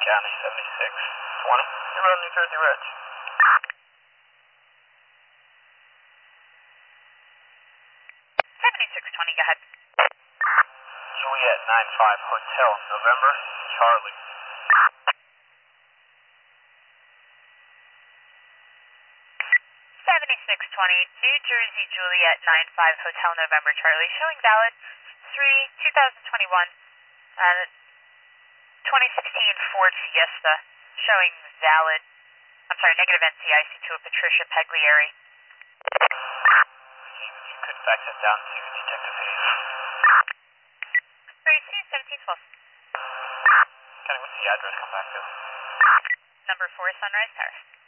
down to 7620. You're on New Jersey Ridge. 7620, go ahead. Juliet 95 Hotel November Charlie. 7620, New Jersey Juliet 95 Hotel November Charlie, showing valid 3/2021, 2016 Ford Fiesta, showing valid, negative NCIC to a Patricia Pagliari. You could fax it down to Detective Hayes. Very soon, 1712. Kenny, what's the address come back to? Number 4 Sunrise Terrace.